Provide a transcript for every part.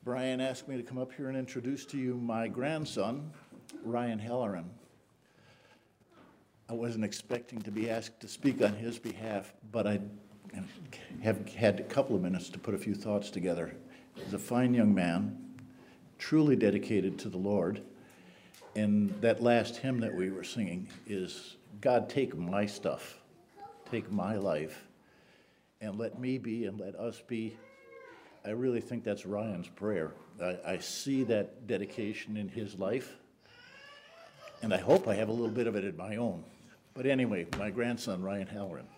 Brian asked me to come up here and introduce to you my grandson, Ryan Halloran. I wasn't expecting to be asked to speak on his behalf, but I have had a couple of minutes to put a few thoughts together. He's a fine young man, truly dedicated to the Lord, and that last hymn that we were singing is, God, take my stuff, take my life, and let me be and let us be. I really think that's Ryan's prayer. I see that dedication in his life, and I hope I have a little bit of it in my own. But anyway, my grandson, Ryan Halloran.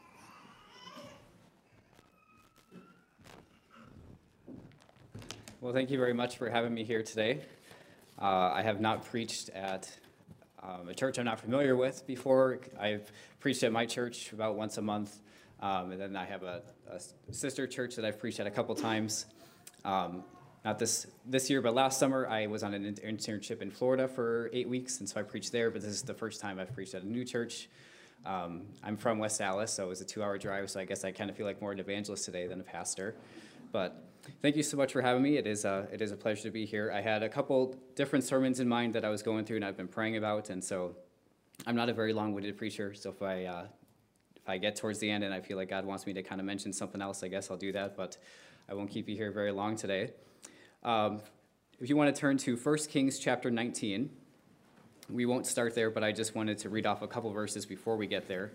Well, thank you very much for having me here today. I have not preached at a church I'm not familiar with before. I've preached at my church about once a month, and then I have a sister church that I've preached at a couple times. Not this year, but last summer I was on an internship in Florida for 8 weeks, and so I preached there, but this is the first time I've preached at a new church. I'm from West Allis, so it was a 2-hour drive, so I guess I kind of feel like more an evangelist today than a pastor. But thank you so much for having me. It is a pleasure to be here. I had a couple different sermons in mind that I was going through and I've been praying about, and so I'm not a very long-winded preacher, so if I get towards the end and I feel like God wants me to kind of mention something else, I guess I'll do that, but I won't keep you here very long today. If you want to turn to 1 Kings chapter 19, we won't start there, but I just wanted to read off a couple verses before we get there.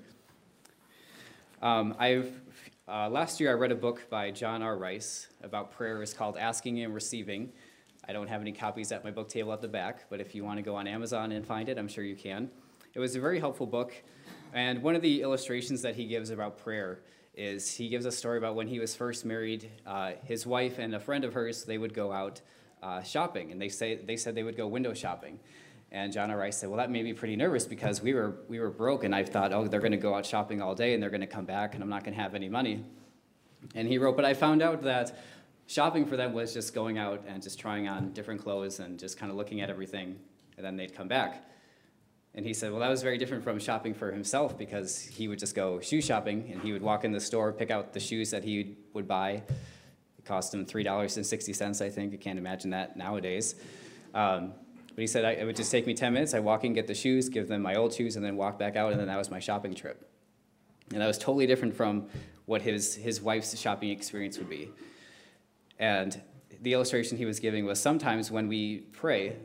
Last year I read a book by John R. Rice about prayer. It's called Asking and Receiving. I don't have any copies at my book table at the back, but if you want to go on Amazon and find it, I'm sure you can. It was a very helpful book, and one of the illustrations that he gives about prayer is he gives a story about when he was first married. His wife and a friend of hers, they would go out shopping, and they said they would go window shopping. And John R. Rice said, well, that made me pretty nervous because we were broke, and I thought, oh, they're going to go out shopping all day, and they're going to come back, and I'm not going to have any money. And he wrote, but I found out that shopping for them was just going out and just trying on different clothes and just kind of looking at everything, and then they'd come back. And he said, well, that was very different from shopping for himself because he would just go shoe shopping, and he would walk in the store, pick out the shoes that he would buy. It cost him $3.60, I think. I can't imagine that nowadays. But he said, it would just take me 10 minutes. I'd walk in, get the shoes, give them my old shoes, and then walk back out, and then that was my shopping trip. And that was totally different from what his wife's shopping experience would be. And the illustration he was giving was sometimes when we pray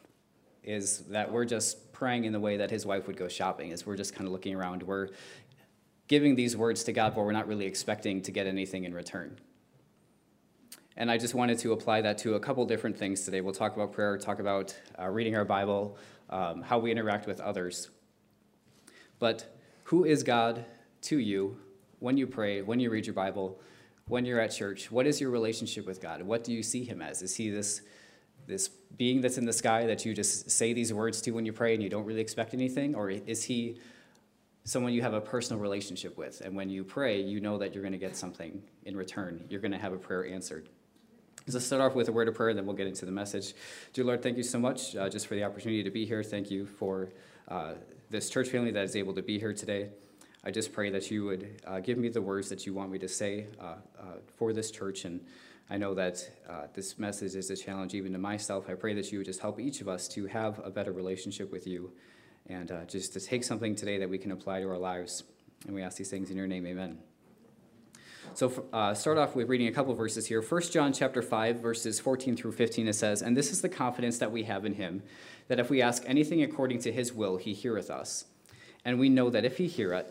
is that we're just praying in the way that his wife would go shopping, is we're just kind of looking around. We're giving these words to God, but we're not really expecting to get anything in return. And I just wanted to apply that to a couple different things today. We'll talk about prayer, talk about reading our Bible, how we interact with others. But who is God to you when you pray, when you read your Bible, when you're at church? What is your relationship with God? What do you see him as? Is he this being that's in the sky that you just say these words to when you pray and you don't really expect anything? Or is he someone you have a personal relationship with? And when you pray, you know that you're going to get something in return. You're going to have a prayer answered. So let's start off with a word of prayer, and then we'll get into the message. Dear Lord, thank you so much just for the opportunity to be here. Thank you for this church family that is able to be here today. I just pray that you would give me the words that you want me to say for this church, and I know that this message is a challenge even to myself. I pray that you would just help each of us to have a better relationship with you and just to take something today that we can apply to our lives. And we ask these things in your name, amen. So start off with reading a couple verses here. 1 John chapter 5, verses 14 through 15, it says, and this is the confidence that we have in him, that if we ask anything according to his will, he heareth us. And we know that if he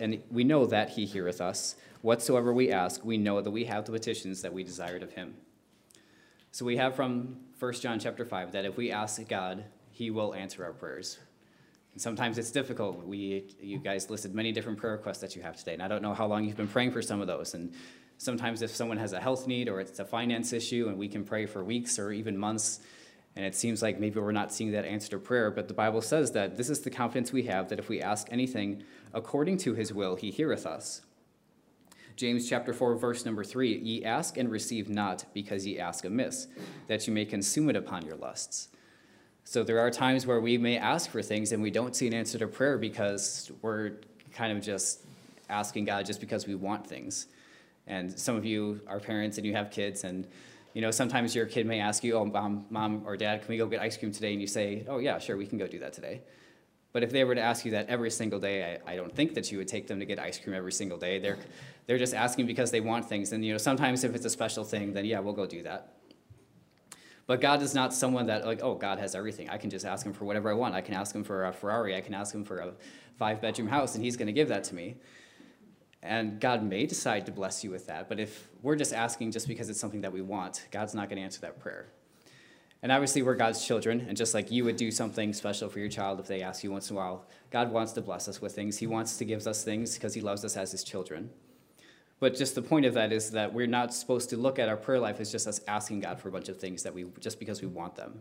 heareth us, whatsoever we ask, we know that we have the petitions that we desired of him. So we have from 1 John chapter 5 that if we ask God, he will answer our prayers. And sometimes it's difficult. You guys listed many different prayer requests that you have today, and I don't know how long you've been praying for some of those. And sometimes if someone has a health need or it's a finance issue, and we can pray for weeks or even months, and it seems like maybe we're not seeing that answer to prayer, but the Bible says that this is the confidence we have, that if we ask anything according to his will, he heareth us. James chapter 4, verse number 3, ye ask and receive not, because ye ask amiss, that you may consume it upon your lusts. So there are times where we may ask for things and we don't see an answer to prayer because we're kind of just asking God just because we want things. And some of you are parents and you have kids, and You know, sometimes your kid may ask you, oh, mom or dad, can we go get ice cream today? And you say, oh, yeah, sure, we can go do that today. But if they were to ask you that every single day, I don't think that you would take them to get ice cream every single day. They're just asking because they want things. And, you know, sometimes if it's a special thing, then, yeah, we'll go do that. But God is not someone that, like, oh, God has everything. I can just ask him for whatever I want. I can ask him for a Ferrari. I can ask him for a 5-bedroom house, and he's going to give that to me. And God may decide to bless you with that. But if we're just asking just because it's something that we want, God's not going to answer that prayer. And obviously, we're God's children. And just like you would do something special for your child if they ask you once in a while, God wants to bless us with things. He wants to give us things because he loves us as his children. But just the point of that is that we're not supposed to look at our prayer life as just us asking God for a bunch of things that just because we want them.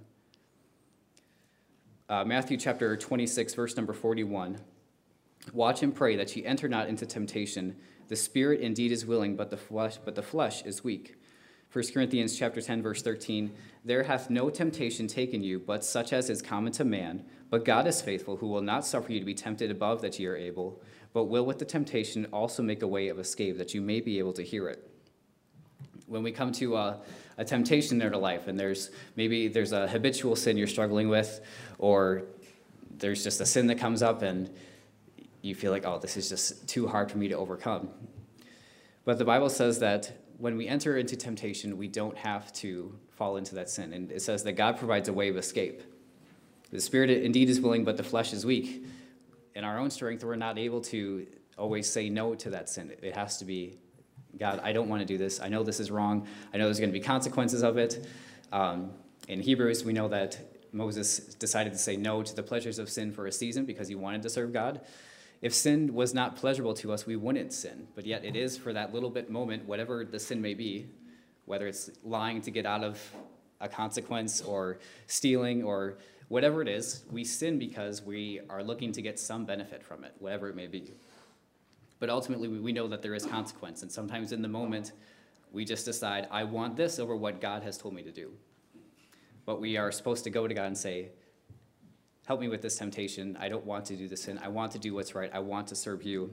Matthew chapter 26, verse number 41. Watch and pray that ye enter not into temptation. The spirit indeed is willing, but the flesh is weak. 1 Corinthians chapter 10, verse 13. There hath no temptation taken you, but such as is common to man. But God is faithful, who will not suffer you to be tempted above that ye are able, but will with the temptation also make a way of escape, that you may be able to hear it. When we come to a temptation in our life, and there's a habitual sin you're struggling with, or there's just a sin that comes up, and you feel like, oh, this is just too hard for me to overcome. But the Bible says that when we enter into temptation, we don't have to fall into that sin. And it says that God provides a way of escape. The spirit indeed is willing, but the flesh is weak. In our own strength, we're not able to always say no to that sin. It has to be, God, I don't want to do this. I know this is wrong. I know there's going to be consequences of it. In Hebrews, we know that Moses decided to say no to the pleasures of sin for a season because he wanted to serve God. If sin was not pleasurable to us, we wouldn't sin. But yet it is for that little bit moment, whatever the sin may be, whether it's lying to get out of a consequence or stealing or whatever it is, we sin because we are looking to get some benefit from it, whatever it may be. But ultimately, we know that there is consequence. And sometimes in the moment, we just decide, I want this over what God has told me to do. But we are supposed to go to God and say, help me with this temptation. I don't want to do this sin. I want to do what's right. I want to serve you.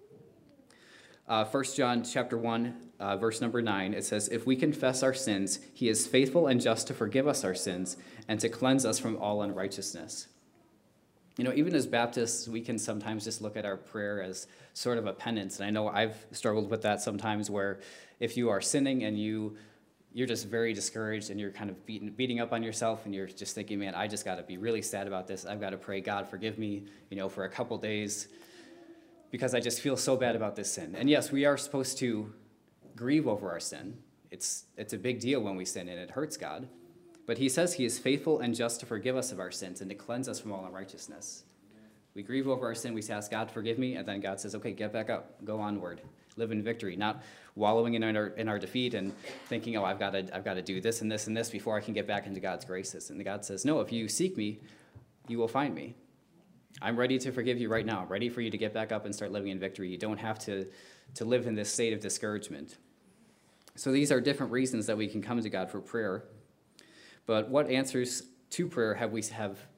1 John chapter 1, verse number 9, it says, if we confess our sins, he is faithful and just to forgive us our sins and to cleanse us from all unrighteousness. You know, even as Baptists, we can sometimes just look at our prayer as sort of a penance. And I know I've struggled with that sometimes, where if you are sinning and you're just very discouraged and you're kind of beating up on yourself and you're just thinking, man, I just got to be really sad about this. I've got to pray, God, forgive me, for a couple days because I just feel so bad about this sin. And yes, we are supposed to grieve over our sin. It's a big deal when we sin and it hurts God. But he says he is faithful and just to forgive us of our sins and to cleanse us from all unrighteousness. We grieve over our sin, we ask God, forgive me, and then God says, okay, get back up, go onward, live in victory, not wallowing in our defeat and thinking, oh, I've got to do this and this and this before I can get back into God's graces. And God says, no, if you seek me, you will find me. I'm ready to forgive you right now. I'm ready for you to get back up and start living in victory. You don't have to live in this state of discouragement. So these are different reasons that we can come to God for prayer. But what answers to prayer have we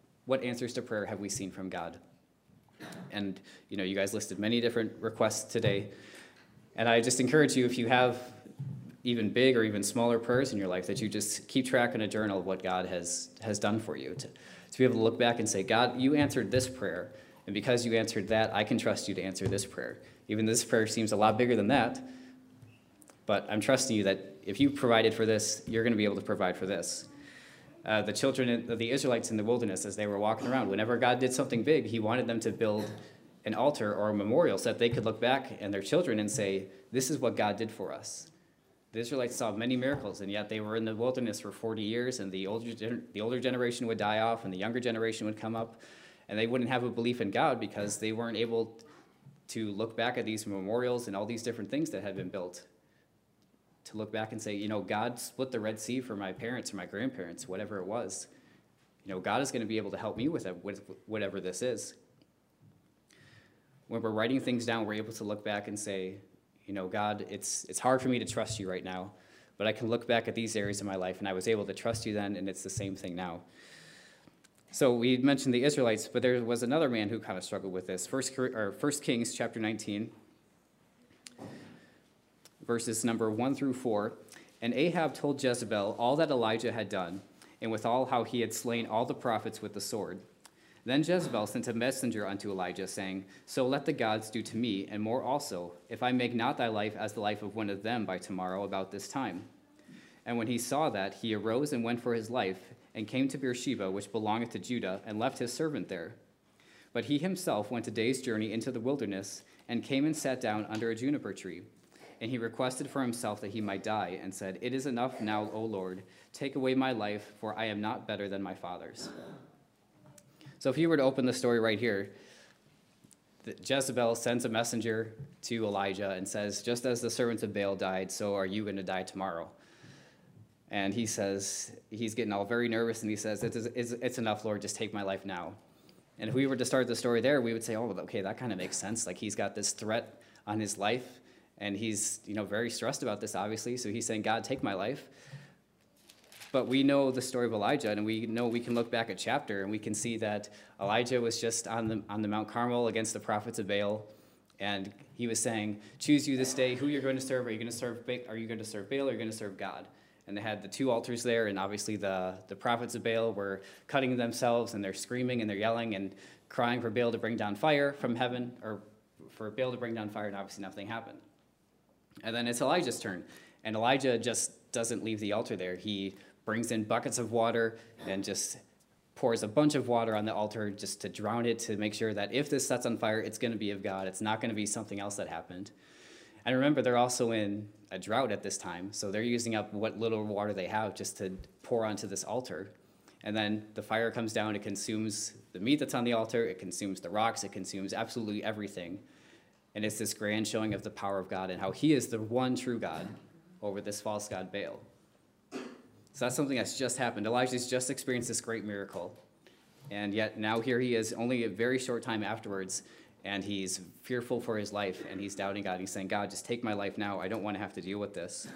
seen from God? And, you guys listed many different requests today. And I just encourage you, if you have even big or even smaller prayers in your life, that you just keep track in a journal of what God has done for you. To be able to look back and say, God, you answered this prayer. And because you answered that, I can trust you to answer this prayer. Even this prayer seems a lot bigger than that. But I'm trusting you that if you provided for this, you're going to be able to provide for this. The children of the Israelites in the wilderness, as they were walking around, whenever God did something big, he wanted them to build an altar or a memorial so that they could look back and their children and say, this is what God did for us. The Israelites saw many miracles, and yet they were in the wilderness for 40 years, and the older generation would die off, and the younger generation would come up, and they wouldn't have a belief in God because they weren't able to look back at these memorials and all these different things that had been built. To look back and say, God split the Red Sea for my parents or my grandparents, whatever it was. God is going to be able to help me with it, with whatever this is. When we're writing things down, we're able to look back and say, God, it's hard for me to trust you right now, but I can look back at these areas of my life, and I was able to trust you then, and it's the same thing now. So we mentioned the Israelites, but there was another man who kind of struggled with this. 1 Kings chapter 19. Verses number 1 through 4. And Ahab told Jezebel all that Elijah had done, and withal how he had slain all the prophets with the sword. Then Jezebel sent a messenger unto Elijah, saying, So let the gods do to me, and more also, if I make not thy life as the life of one of them by tomorrow about this time. And when he saw that, he arose and went for his life, and came to Beersheba, which belongeth to Judah, and left his servant there. But he himself went a day's journey into the wilderness, and came and sat down under a juniper tree. And he requested for himself that he might die, and said, It is enough now, O Lord, take away my life, for I am not better than my fathers. So if you were to open the story right here, Jezebel sends a messenger to Elijah and says, just as the servants of Baal died, so are you going to die tomorrow. And he says, he's getting all very nervous, and he says, it's enough, Lord, just take my life now. And if we were to start the story there, we would say, oh, okay, that kind of makes sense. Like, he's got this threat on his life, and he's, very stressed about this, obviously. So he's saying, God, take my life. But we know the story of Elijah, and we know we can look back at chapter, and we can see that Elijah was just on the Mount Carmel against the prophets of Baal, and he was saying, choose you this day who you're going to serve. Are you going to serve Baal, or are you going to serve God? And they had the two altars there, and obviously the prophets of Baal were cutting themselves, and they're screaming, and they're yelling, and crying for Baal to bring down fire from heaven, or for Baal to bring down fire, and obviously nothing happened. And then it's Elijah's turn, and Elijah just doesn't leave the altar there. He brings in buckets of water and just pours a bunch of water on the altar just to drown it, to make sure that if this sets on fire, it's going to be of God. It's not going to be something else that happened. And remember, they're also in a drought at this time, so they're using up what little water they have just to pour onto this altar. And then the fire comes down, it consumes the meat that's on the altar, it consumes the rocks, it consumes absolutely everything. And it's this grand showing of the power of God and how he is the one true God over this false god Baal. So that's something that's just happened. Elijah's just experienced this great miracle. And yet now here he is only a very short time afterwards, and he's fearful for his life, and he's doubting God. He's saying, God, just take my life now. I don't want to have to deal with this.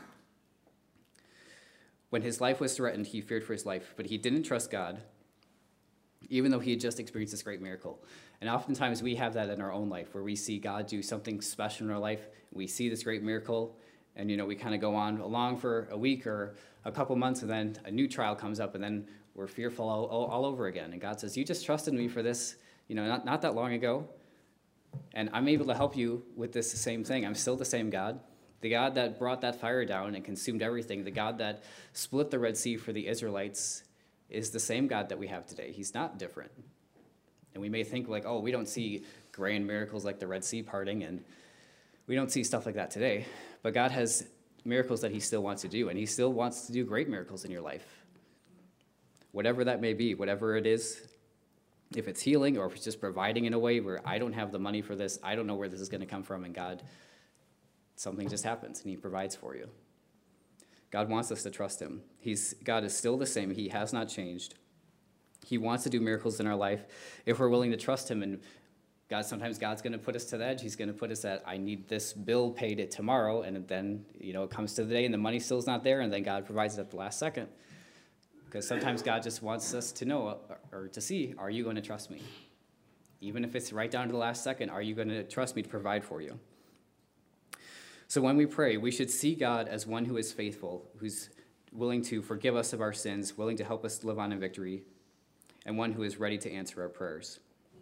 When his life was threatened, he feared for his life, but he didn't trust God, even though he had just experienced this great miracle. And oftentimes we have that in our own life, where we see God do something special in our life. We see this great miracle, and we kind of go on along for a week or a couple months, and then a new trial comes up, and then we're fearful all over again. And God says, you just trusted me for this, not that long ago, and I'm able to help you with this same thing. I'm still the same God. The God that brought that fire down and consumed everything, the God that split the Red Sea for the Israelites, is the same God that we have today. He's not different. And we may think like, oh, we don't see grand miracles like the Red Sea parting, and we don't see stuff like that today. But God has miracles that he still wants to do, and he still wants to do great miracles in your life. Whatever that may be, whatever it is, if it's healing or if it's just providing in a way where I don't have the money for this, I don't know where this is going to come from, and God, something just happens, and he provides for you. God wants us to trust him. God is still the same. He has not changed. He wants to do miracles in our life if we're willing to trust him. And sometimes God's going to put us to the edge. He's going to put us at, I need this bill paid it tomorrow. And then, it comes to the day and the money still's not there. And then God provides it at the last second. Because sometimes God just wants us to know or to see, are you going to trust me? Even if it's right down to the last second, are you going to trust me to provide for you? So when we pray, we should see God as one who is faithful, who's willing to forgive us of our sins, willing to help us live on in victory, and one who is ready to answer our prayers.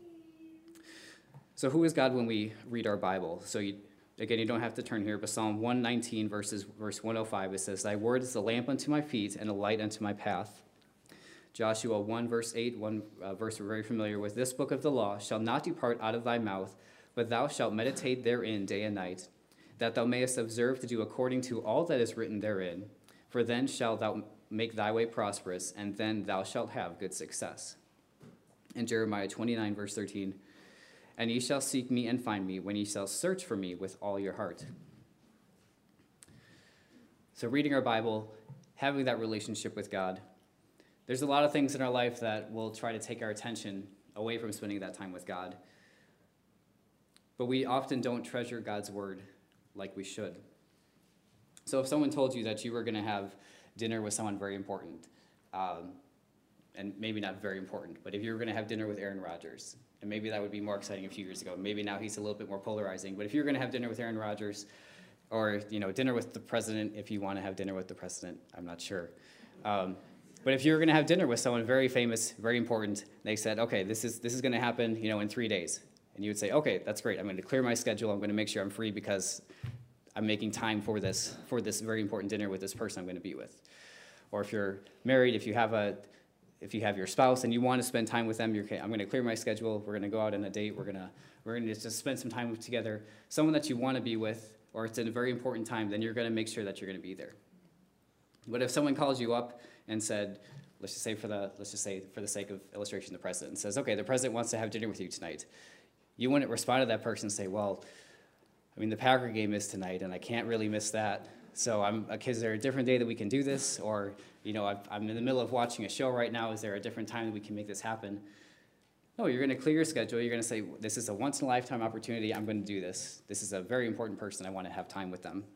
So who is God when we read our Bible? So you don't have to turn here, but Psalm 119, verse 105, it says, Thy word is a lamp unto my feet and a light unto my path. Joshua 1, verse 8, one verse we're very familiar with, This book of the law shall not depart out of thy mouth, but thou shalt meditate therein day and night, that thou mayest observe to do according to all that is written therein. For then shalt thou make thy way prosperous, and then thou shalt have good success. And Jeremiah 29, verse 13, And ye shall seek me and find me, when ye shall search for me with all your heart. So reading our Bible, having that relationship with God, there's a lot of things in our life that will try to take our attention away from spending that time with God. But we often don't treasure God's word like we should. So if someone told you that you were going to have dinner with someone very important, and maybe not very important, but if you were going to have dinner with Aaron Rodgers, and maybe that would be more exciting a few years ago. Maybe now he's a little bit more polarizing. But if you're going to have dinner with Aaron Rodgers, or, dinner with the president if you want to have dinner with the president. I'm not sure. But if you were going to have dinner with someone very famous, very important, they said, okay, this is going to happen, in 3 days. And you would say, okay, that's great. I'm going to clear my schedule. I'm going to make sure I'm free because I'm making time for this very important dinner with this person I'm going to be with. Or if you're married, if you have your spouse and you want to spend time with them, I'm going to clear my schedule. We're going to go out on a date. We're going to just spend some time together. Someone that you want to be with, or it's a very important time, then you're going to make sure that you're going to be there. But if someone calls you up and said, let's just say for the sake of illustration, the president says, okay, the president wants to have dinner with you tonight. You wouldn't respond to that person and say, well, the Packer game is tonight, and I can't really miss that. So is there a different day that we can do this? Or, I'm in the middle of watching a show right now. Is there a different time that we can make this happen? No, you're going to clear your schedule. You're going to say, this is a once-in-a-lifetime opportunity. I'm going to do this. This is a very important person. I want to have time with them.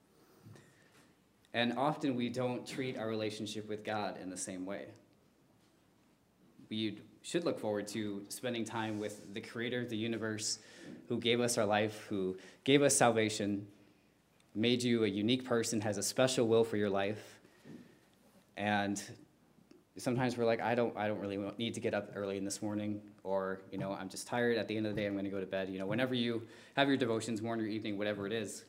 And often we don't treat our relationship with God in the same way. We should look forward to spending time with the creator of the universe, who gave us our life, who gave us salvation, made you a unique person, has a special will for your life. And sometimes we're like, I don't really need to get up early in this morning, or, I'm just tired. At the end of the day, I'm going to go to bed. Whenever you have your devotions, morning or evening, whatever it is,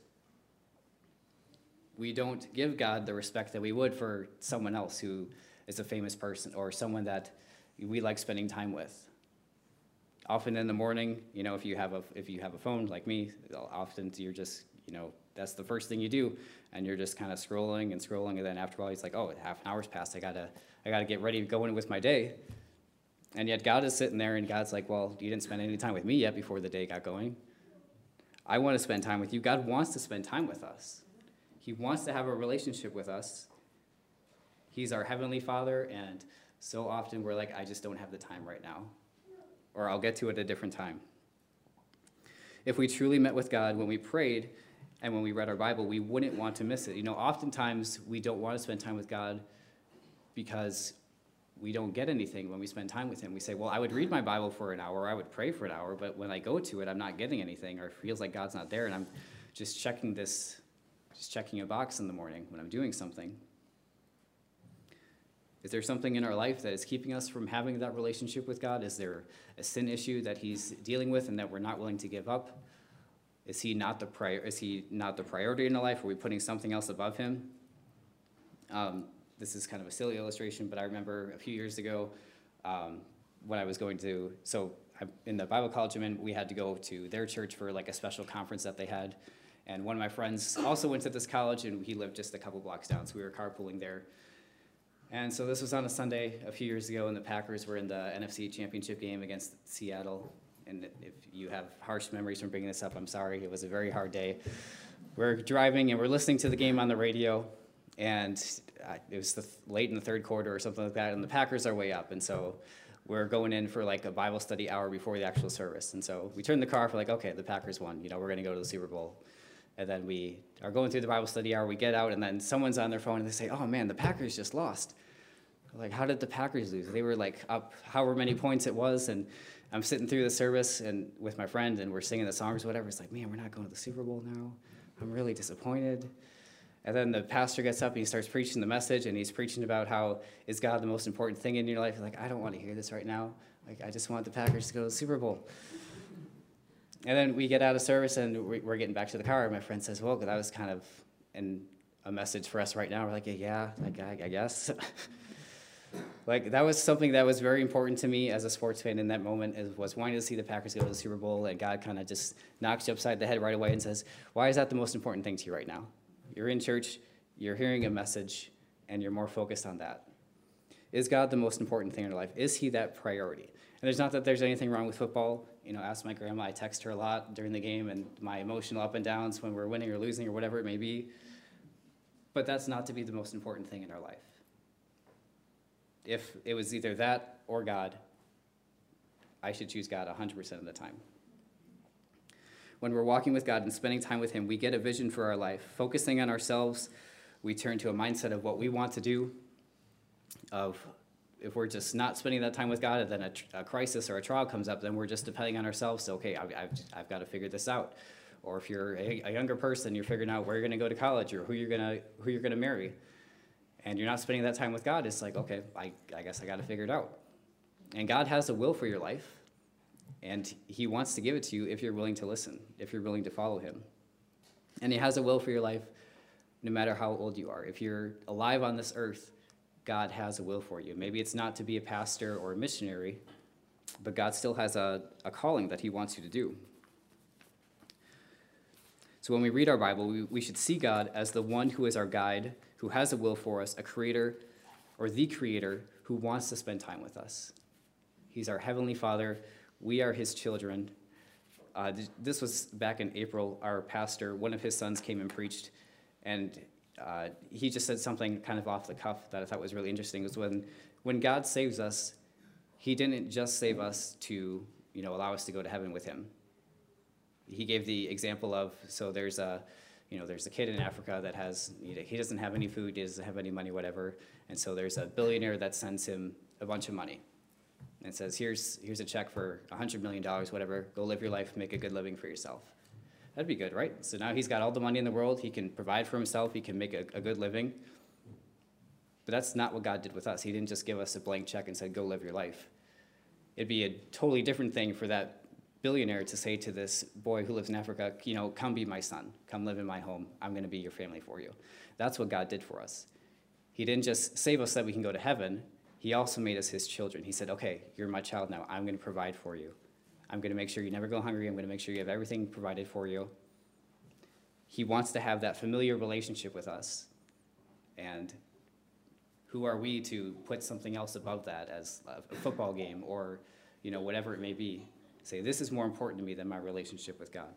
we don't give God the respect that we would for someone else who is a famous person or someone that we like spending time with. Often in the morning, if you have a phone like me, often you're just, that's the first thing you do, and you're just kind of scrolling, and then after a while, it's like, oh, half an hour's passed. I gotta get ready to go in with my day. And yet God is sitting there, and God's like, well, you didn't spend any time with me yet before the day got going. I want to spend time with you. God wants to spend time with us. He wants to have a relationship with us. He's our Heavenly Father, and so often we're like, I just don't have the time right now, or I'll get to it at a different time. If we truly met with God when we prayed and when we read our Bible, we wouldn't want to miss it. Oftentimes we don't want to spend time with God because we don't get anything when we spend time with him. We say, well, I would read my Bible for an hour, I would pray for an hour, but when I go to it, I'm not getting anything, or it feels like God's not there, and I'm just checking a box in the morning when I'm doing something. Is there something in our life that is keeping us from having that relationship with God? Is there a sin issue that he's dealing with and that we're not willing to give up? Is he not the priority in our life? Are we putting something else above him? This is kind of a silly illustration, but I remember a few years ago when I was in the Bible college I'm in, we had to go to their church for like a special conference that they had. And one of my friends also went to this college, and he lived just a couple blocks down, so we were carpooling there. And so this was on a Sunday a few years ago, and the Packers were in the NFC Championship game against Seattle. And if you have harsh memories from bringing this up, I'm sorry. It was a very hard day. We're driving, and we're listening to the game on the radio, and it was late in the third quarter or something like that, and the Packers are way up. And so we're going in for like a Bible study hour before the actual service. And so we turned the car for like, okay, the Packers won. We're going to go to the Super Bowl. And then we are going through the Bible study hour. We get out, and then someone's on their phone, and they say, oh, man, the Packers just lost. Like, how did the Packers lose? They were, like, up however many points it was, and I'm sitting through the service and with my friend, and we're singing the songs or whatever. It's like, man, we're not going to the Super Bowl now. I'm really disappointed. And then the pastor gets up, and he starts preaching the message, and he's preaching about how is God the most important thing in your life. You're like, I don't want to hear this right now. Like, I just want the Packers to go to the Super Bowl. And then we get out of service, and we're getting back to the car, and my friend says, well, that was kind of a message for us right now. We're like, yeah, I guess. Like, that was something that was very important to me as a sports fan in that moment, was wanting to see the Packers go to the Super Bowl, and God kind of just knocks you upside the head right away and says, why is that the most important thing to you right now? You're in church, you're hearing a message, and you're more focused on that. Is God the most important thing in your life? Is he that priority? And there's not that there's anything wrong with football. Ask my grandma. I text her a lot during the game, and my emotional up and downs when we're winning or losing or whatever it may be. But that's not to be the most important thing in our life. If it was either that or God, I should choose God 100% of the time. When we're walking with God and spending time with him, we get a vision for our life. Focusing on ourselves, we turn to a mindset of what we want to do, if we're just not spending that time with God, and then a crisis or a trial comes up, then we're just depending on ourselves. So, okay, I've got to figure this out. Or if you're a younger person, you're figuring out where you're going to go to college or who you're going to marry. And you're not spending that time with God, it's like, okay, I guess I got to figure it out. And God has a will for your life, and he wants to give it to you if you're willing to listen, if you're willing to follow him. And he has a will for your life no matter how old you are. If you're alive on this earth, God has a will for you. Maybe it's not to be a pastor or a missionary, but God still has a calling that he wants you to do. So when we read our Bible, we should see God as the one who is our guide, who has a will for us, a creator, or the creator who wants to spend time with us. He's our heavenly Father. We are his children. This was back in April. Our pastor, one of his sons came and preached, and he just said something kind of off the cuff that I thought was really interesting. It was when God saves us, he didn't just save us to allow us to go to heaven with him. He gave the example of, so there's a kid in Africa that has, he doesn't have any food, he doesn't have any money, whatever, and so there's a billionaire that sends him a bunch of money and says, here's a check for $100 million, whatever, go live your life, make a good living for yourself. That'd be good, right? So now he's got all the money in the world, he can provide for himself, he can make a good living. But that's not what God did with us. He didn't just give us a blank check and said, go live your life. It'd be a totally different thing for that billionaire to say to this boy who lives in Africa, come be my son, come live in my home, I'm going to be your family for you. That's what God did for us. He didn't just save us so that we can go to heaven, he also made us his children. He said, okay, you're my child now, I'm going to provide for you. I'm going to make sure you never go hungry, I'm going to make sure you have everything provided for you. He wants to have that familiar relationship with us. And who are we to put something else above that, as a football game or whatever it may be? Say, this is more important to me than my relationship with God.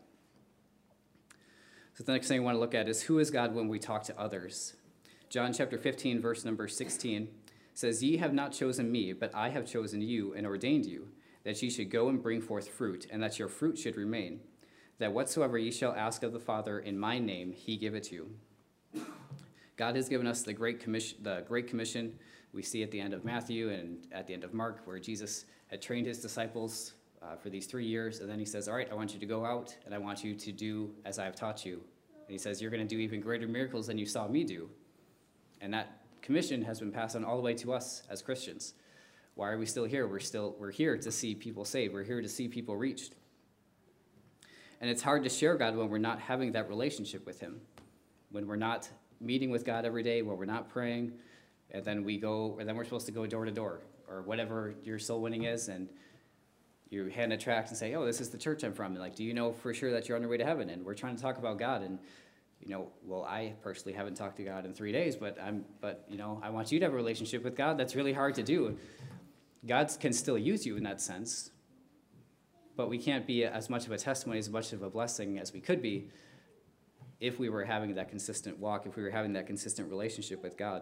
So the next thing I want to look at is, who is God when we talk to others? John chapter 15, verse number 16 says, ye have not chosen me, but I have chosen you and ordained you, that ye should go and bring forth fruit, and that your fruit should remain, that whatsoever ye shall ask of the Father in my name, he give it to you. God has given us the Great Commission. We see at the end of Matthew and at the end of Mark, where Jesus had trained his disciples for these 3 years, and then he says, all right, I want you to go out, and I want you to do as I have taught you. And he says, you're going to do even greater miracles than you saw me do. And that commission has been passed on all the way to us as Christians. Why are we still here? We're here to see people saved. We're here to see people reached. And it's hard to share God when we're not having that relationship with him, when we're not meeting with God every day, when we're not praying, and then we're supposed to go door to door, or whatever your soul winning is, and you hand a tract and say, oh, this is the church I'm from. And like, do you know for sure that you're on your way to heaven? And we're trying to talk about God. And, well, I personally haven't talked to God in 3 days, but I want you to have a relationship with God. That's really hard to do. God can still use you in that sense, but we can't be as much of a testimony, as much of a blessing as we could be if we were having that consistent walk, if we were having that consistent relationship with God.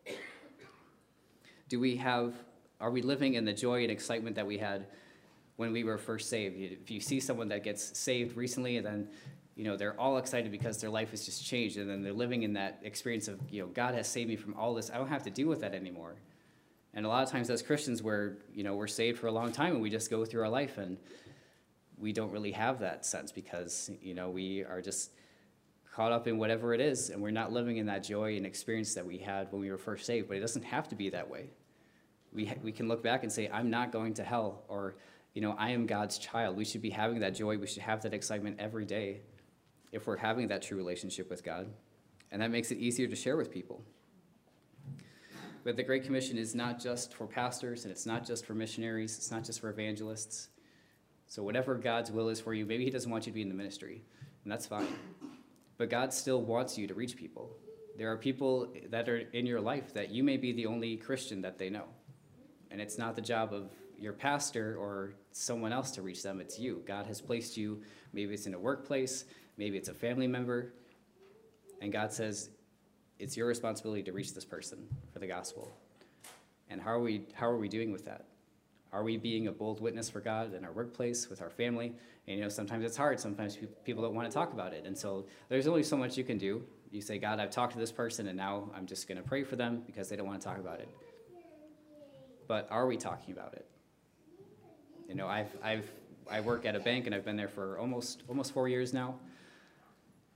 Are we living in the joy and excitement that we had when we were first saved? If you see someone that gets saved recently, and then they're all excited because their life has just changed, and then they're living in that experience of God has saved me from all this, I don't have to deal with that anymore. And a lot of times as Christians, we're saved for a long time, and we just go through our life, and we don't really have that sense because we are just caught up in whatever it is, and we're not living in that joy and experience that we had when we were first saved. But it doesn't have to be that way. We can look back and say, I'm not going to hell, or I am God's child. We should be having that joy. We should have that excitement every day if we're having that true relationship with God. And that makes it easier to share with people. But the Great Commission is not just for pastors, and it's not just for missionaries. It's not just for evangelists. So whatever God's will is for you, maybe he doesn't want you to be in the ministry, and that's fine. But God still wants you to reach people. There are people that are in your life that you may be the only Christian that they know. And it's not the job of your pastor or someone else to reach them, it's you. God has placed you, maybe it's in a workplace, maybe it's a family member, and God says, it's your responsibility to reach this person for the gospel. And how are we doing with that? Are we being a bold witness for God in our workplace, with our family? And sometimes it's hard. Sometimes people don't want to talk about it. And so there's only so much you can do. You say, God, I've talked to this person, and now I'm just going to pray for them because they don't want to talk about it. But are we talking about it? I work at a bank, and I've been there for almost 4 years now.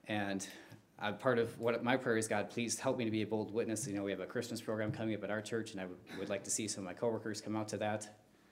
And part of what my prayer is, God, please help me to be a bold witness. We have a Christmas program coming up at our church, and I would like to see some of my coworkers come out to that.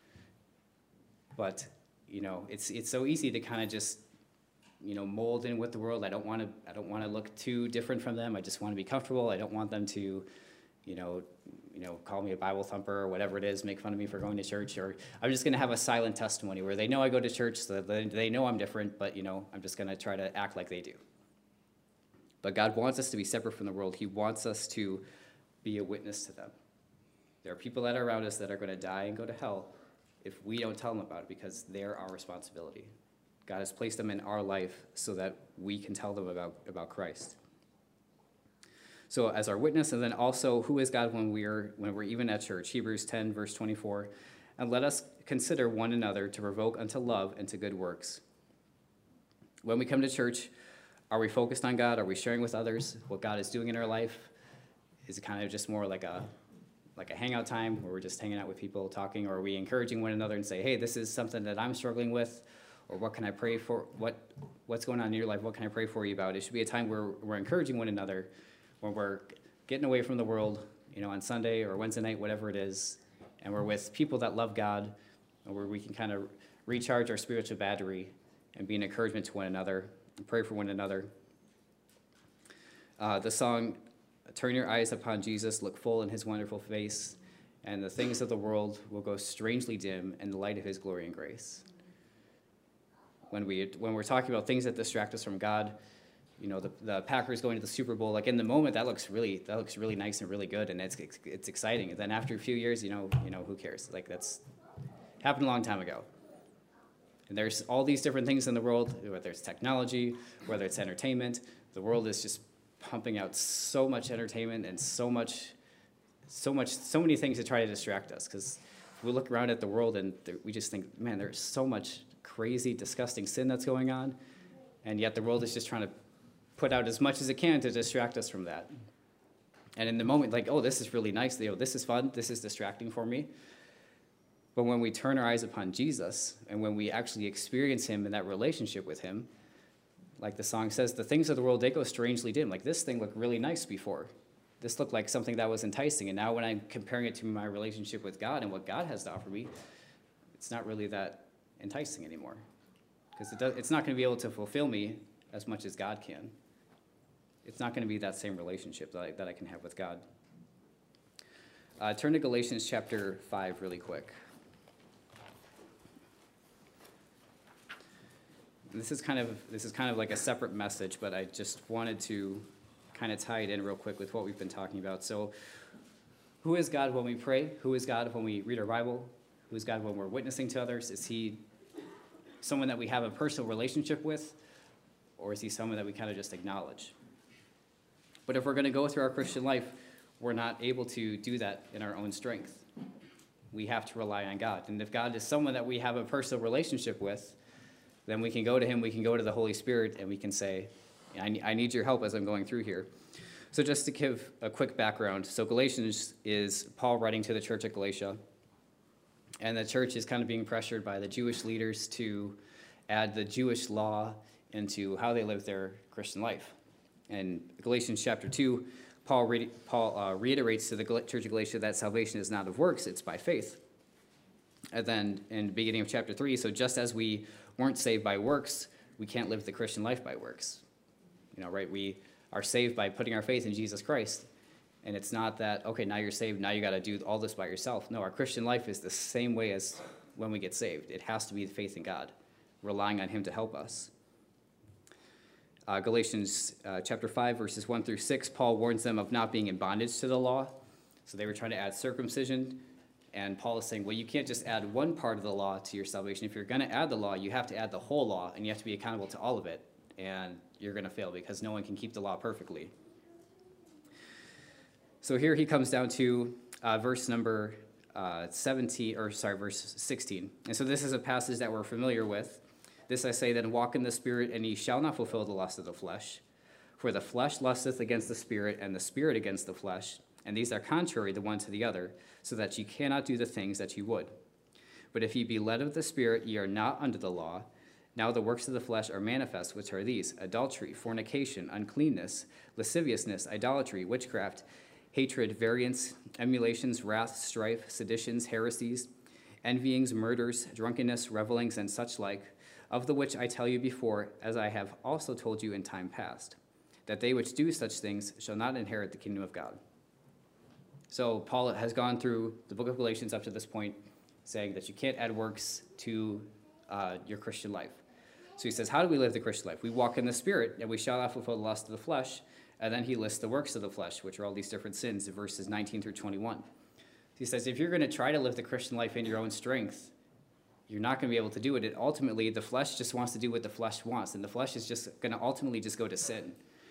But, it's so easy to kind of just, mold in with the world. I don't want to look too different from them. I just want to be comfortable. I don't want them to, call me a Bible thumper or whatever it is, make fun of me for going to church. Or I'm just going to have a silent testimony where they know I go to church, so they know I'm different, but, I'm just going to try to act like they do. But God wants us to be separate from the world. He wants us to be a witness to them. There are people that are around us that are going to die and go to hell if we don't tell them about it, because they're our responsibility. God has placed them in our life so that we can tell them about Christ. So as our witness, and then also, who is God when we're even at church? Hebrews 10, verse 24. And let us consider one another to provoke unto love and to good works. When we come to church, are we focused on God? Are we sharing with others what God is doing in our life? Is it kind of just more like a hangout time where we're just hanging out with people talking? Or are we encouraging one another and say, hey, this is something that I'm struggling with? Or what can I pray for? What's going on in your life? What can I pray for you about? It should be a time where we're encouraging one another, when we're getting away from the world, on Sunday or Wednesday night, whatever it is, and we're with people that love God, and where we can kind of recharge our spiritual battery and be an encouragement to one another and pray for one another. The song, turn your eyes upon Jesus, look full in his wonderful face, and the things of the world will go strangely dim in the light of his glory and grace. When we're talking about things that distract us from God, the Packers going to the Super Bowl, like in the moment, that looks really nice and really good, and it's exciting. And then after a few years, who cares? Like, that's happened a long time ago. And there's all these different things in the world, whether it's technology, whether it's entertainment. The world is just pumping out so much entertainment and so many things to try to distract us. Because we look around at the world and we just think, man, there's so much crazy, disgusting sin that's going on, and yet the world is just trying to put out as much as it can to distract us from that. And in the moment, like, oh, this is really nice, this is fun, this is distracting for me. But when we turn our eyes upon Jesus, and when we actually experience him in that relationship with him, like the song says, the things of the world, they go strangely dim. Like, this thing looked really nice before. This looked like something that was enticing, and now when I'm comparing it to my relationship with God and what God has to offer me, it's not really that enticing anymore, because it's not going to be able to fulfill me as much as God can. It's not going to be that same relationship that I can have with God. Turn to Galatians chapter 5 really quick. This is kind of like a separate message, but I just wanted to kind of tie it in real quick with what we've been talking about. So, who is God when we pray? Who is God when we read our Bible? Who is God when we're witnessing to others? Is he someone that we have a personal relationship with, or is he someone that we kind of just acknowledge? But if we're going to go through our Christian life, we're not able to do that in our own strength. We have to rely on God. And if God is someone that we have a personal relationship with, then we can go to him, we can go to the Holy Spirit, and we can say, I need your help as I'm going through here. So just to give a quick background, so Galatians is Paul writing to the church at Galatia, and the church is kind of being pressured by the Jewish leaders to add the Jewish law into how they live their Christian life. In Galatians chapter 2, Paul reiterates to the church of Galatia that salvation is not of works, it's by faith. And then in the beginning of chapter 3, so just as we weren't saved by works, we can't live the Christian life by works. Right? We are saved by putting our faith in Jesus Christ. And it's not that, okay, now you're saved, now you got to do all this by yourself. No, our Christian life is the same way as when we get saved. It has to be the faith in God, relying on him to help us. Galatians chapter 5, verses 1 through 6, Paul warns them of not being in bondage to the law. So they were trying to add circumcision. And Paul is saying, well, you can't just add one part of the law to your salvation. If you're going to add the law, you have to add the whole law, and you have to be accountable to all of it. And you're going to fail because no one can keep the law perfectly. So here he comes down to verse 16. And so this is a passage that we're familiar with. This I say, then walk in the Spirit, and ye shall not fulfill the lust of the flesh. For the flesh lusteth against the Spirit, and the Spirit against the flesh. And these are contrary the one to the other, so that ye cannot do the things that ye would. But if ye be led of the Spirit, ye are not under the law. Now the works of the flesh are manifest, which are these: adultery, fornication, uncleanness, lasciviousness, idolatry, witchcraft, hatred, variance, emulations, wrath, strife, seditions, heresies, envyings, murders, drunkenness, revelings, and such like, of the which I tell you before, as I have also told you in time past, that they which do such things shall not inherit the kingdom of God. So Paul has gone through the book of Galatians up to this point, saying that you can't add works to your Christian life. So he says, how do we live the Christian life? We walk in the Spirit, and we shall not fulfill the lust of the flesh. And then he lists the works of the flesh, which are all these different sins, in verses 19 through 21. He says, if you're going to try to live the Christian life in your own strength, you're not going to be able to do it. Ultimately, the flesh just wants to do what the flesh wants, and the flesh is just going to ultimately just go to sin.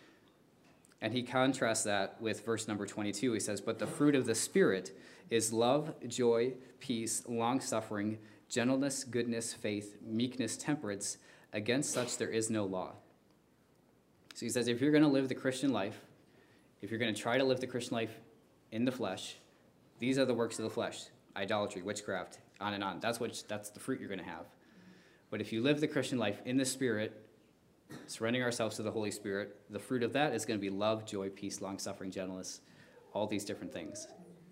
And he contrasts that with verse number 22. He says, but the fruit of the Spirit is love, joy, peace, long-suffering, gentleness, goodness, faith, meekness, temperance. Against such there is no law. So he says, if you're going to live the Christian life, if you're going to try to live the Christian life in the flesh, these are the works of the flesh: idolatry, witchcraft, on and on. That's the fruit you're going to have. But if you live the Christian life in the Spirit, surrendering ourselves to the Holy Spirit, the fruit of that is going to be love, joy, peace, long-suffering, gentleness, all these different things.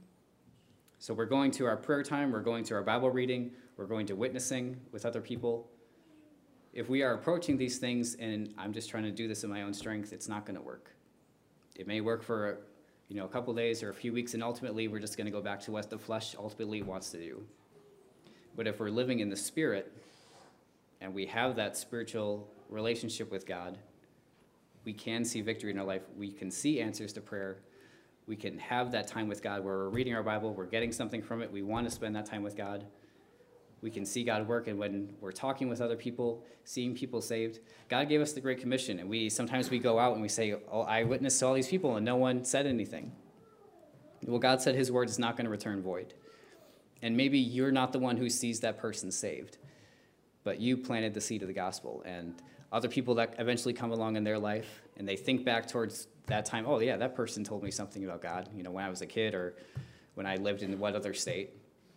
So we're going to our prayer time, we're going to our Bible reading, we're going to witnessing with other people. If we are approaching these things and I'm just trying to do this in my own strength, it's not going to work. It may work for a couple days or a few weeks, and ultimately we're just going to go back to what the flesh ultimately wants to do. But if we're living in the Spirit and we have that spiritual relationship with God, we can see victory in our life. We can see answers to prayer. We can have that time with God where we're reading our Bible, we're getting something from it, we want to spend that time with God. We can see God work, and when we're talking with other people, seeing people saved, God gave us the Great Commission, and sometimes we go out and we say, oh, I witnessed to all these people, and no one said anything. Well, God said his word is not going to return void. And maybe you're not the one who sees that person saved, but you planted the seed of the gospel, and other people that eventually come along in their life, and they think back towards that time, oh, yeah, that person told me something about God, when I was a kid or when I lived in what other state.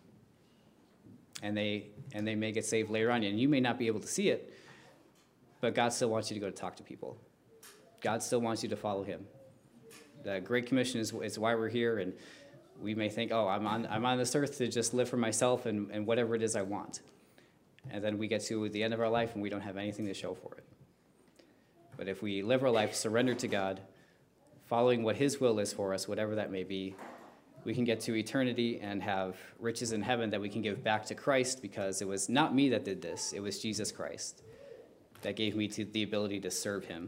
And they may get saved later on, and you may not be able to see it, but God still wants you to go to talk to people. God still wants you to follow him. The Great Commission is why we're here, and we may think, oh, I'm on this earth to just live for myself and whatever it is I want. And then we get to the end of our life, and we don't have anything to show for it. But if we live our life surrendered to God, following what his will is for us, whatever that may be, we can get to eternity and have riches in heaven that we can give back to Christ, because it was not me that did this. It was Jesus Christ that gave me the ability to serve him.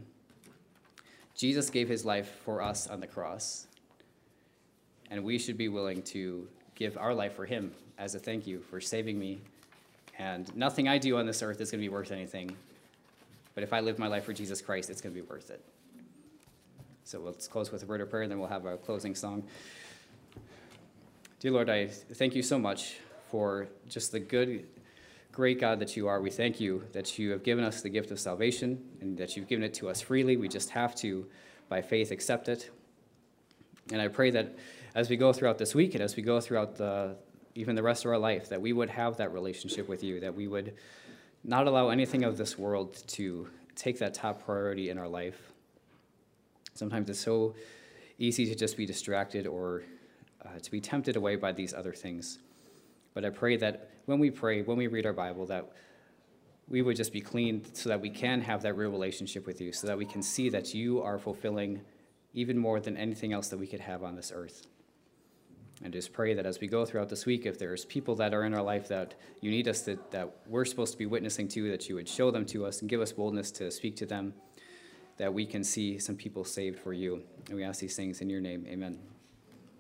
Jesus gave his life for us on the cross, and we should be willing to give our life for him as a thank you for saving me. And nothing I do on this earth is going to be worth anything, but if I live my life for Jesus Christ, it's going to be worth it. So let's close with a word of prayer, and then we'll have our closing song. Dear Lord, I thank you so much for just the good, great God that you are. We thank you that you have given us the gift of salvation and that you've given it to us freely. We just have to, by faith, accept it. And I pray that as we go throughout this week and as we go throughout even the rest of our life, that we would have that relationship with you, that we would not allow anything of this world to take that top priority in our life. Sometimes it's so easy to just be distracted or to be tempted away by these other things. But I pray that when we pray, when we read our Bible, that we would just be clean so that we can have that real relationship with you, so that we can see that you are fulfilling even more than anything else that we could have on this earth. And just pray that as we go throughout this week, if there's people that are in our life that you need us that we're supposed to be witnessing to, that you would show them to us and give us boldness to speak to them, that we can see some people saved for you. And we ask these things in your name. Amen.